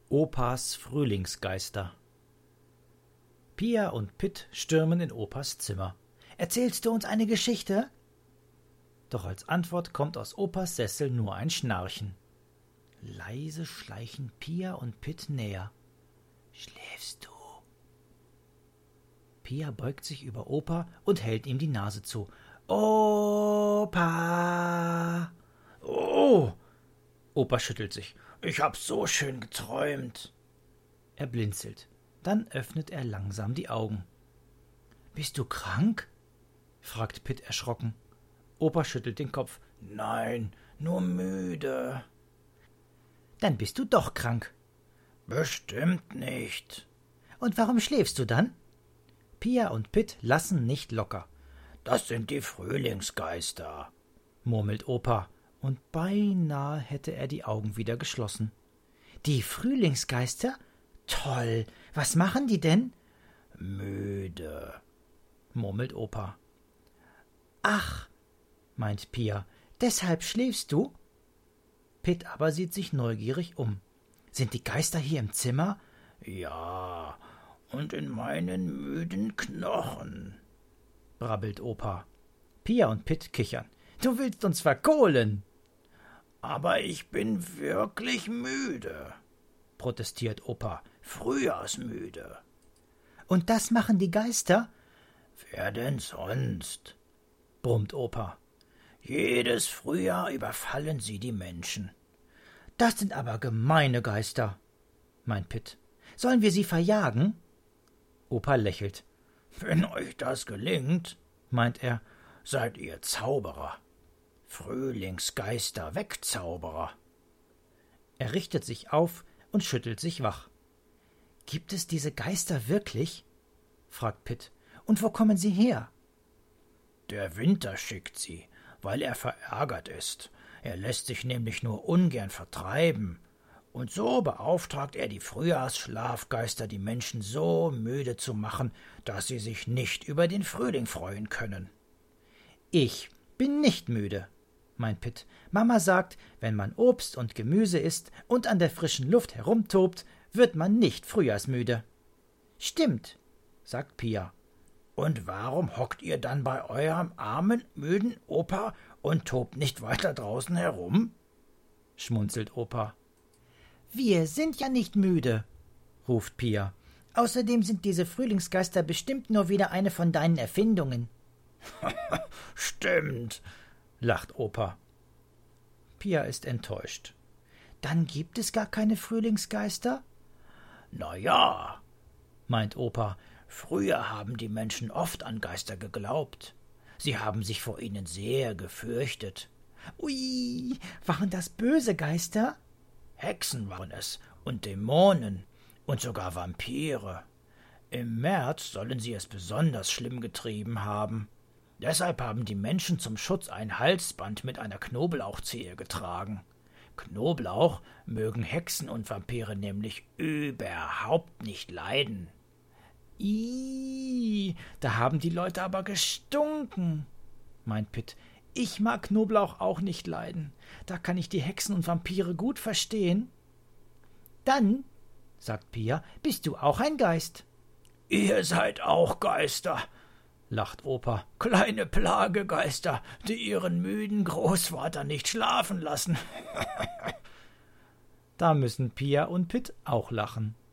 Opas Frühlingsgeister. Pia und Pitt stürmen in Opas Zimmer. »Erzählst du uns eine Geschichte?« Doch als Antwort kommt aus Opas Sessel nur ein Schnarchen. Leise schleichen Pia und Pitt näher. »Schläfst du?« Pia beugt sich über Opa und hält ihm die Nase zu. »Opa!« »Oh!« Opa schüttelt sich. »Ich hab so schön geträumt.« Er blinzelt. Dann öffnet er langsam die Augen. »Bist du krank?« fragt Pitt erschrocken. Opa schüttelt den Kopf. »Nein, nur müde.« »Dann bist du doch krank.« »Bestimmt nicht.« »Und warum schläfst du dann?« Pia und Pitt lassen nicht locker. »Das sind die Frühlingsgeister«, murmelt Opa, und beinahe hätte er die Augen wieder geschlossen. »Die Frühlingsgeister? Toll! Was machen die denn?« »Müde«, murmelt Opa. »Ach«, meint Pia, »deshalb schläfst du?« Pitt aber sieht sich neugierig um. »Sind die Geister hier im Zimmer?« »Ja, und in meinen müden Knochen«, brabbelt Opa. Pia und Pitt kichern. »Du willst uns verkohlen!« »Aber ich bin wirklich müde«, protestiert Opa. »Frühjahrsmüde.« »Und das machen die Geister?« »Wer denn sonst?«, brummt Opa. »Jedes Frühjahr überfallen sie die Menschen.« »Das sind aber gemeine Geister«, meint Pitt. »Sollen wir sie verjagen?« Opa lächelt. »Wenn euch das gelingt«, meint er, »seid ihr Zauberer. Frühlingsgeister Wegzauberer.« Er richtet sich auf und schüttelt sich wach. »Gibt es diese Geister wirklich?« fragt Pitt. »Und wo kommen sie her?« »Der Winter schickt sie, weil er verärgert ist. Er lässt sich nämlich nur ungern vertreiben. Und so beauftragt er die Frühjahrsschlafgeister, die Menschen so müde zu machen, dass sie sich nicht über den Frühling freuen können.« »Ich bin nicht müde«, meint Pitt. »Mama sagt, wenn man Obst und Gemüse isst und an der frischen Luft herumtobt, wird man nicht frühjahrsmüde.« »Stimmt«, sagt Pia. »Und warum hockt ihr dann bei eurem armen, müden Opa und tobt nicht weiter draußen herum?« schmunzelt Opa. »Wir sind ja nicht müde«, ruft Pia. »Außerdem sind diese Frühlingsgeister bestimmt nur wieder eine von deinen Erfindungen.« »Stimmt«, lacht Opa. Pia ist enttäuscht. »Dann gibt es gar keine Frühlingsgeister?« »Na ja«, meint Opa, »früher haben die Menschen oft an Geister geglaubt. Sie haben sich vor ihnen sehr gefürchtet.« »Ui, waren das böse Geister?« »Hexen waren es und Dämonen und sogar Vampire. Im März sollen sie es besonders schlimm getrieben haben. Deshalb haben die Menschen zum Schutz ein Halsband mit einer Knoblauchzehe getragen. Knoblauch mögen Hexen und Vampire nämlich überhaupt nicht leiden.« »Ih, da haben die Leute aber gestunken«, meint Pitt. »Ich mag Knoblauch auch nicht leiden. Da kann ich die Hexen und Vampire gut verstehen.« »Dann«, sagt Pia, »bist du auch ein Geist.« »Ihr seid auch Geister«, lacht Opa. »Kleine Plagegeister, die ihren müden Großvater nicht schlafen lassen.« Da müssen Pia und Pitt auch lachen.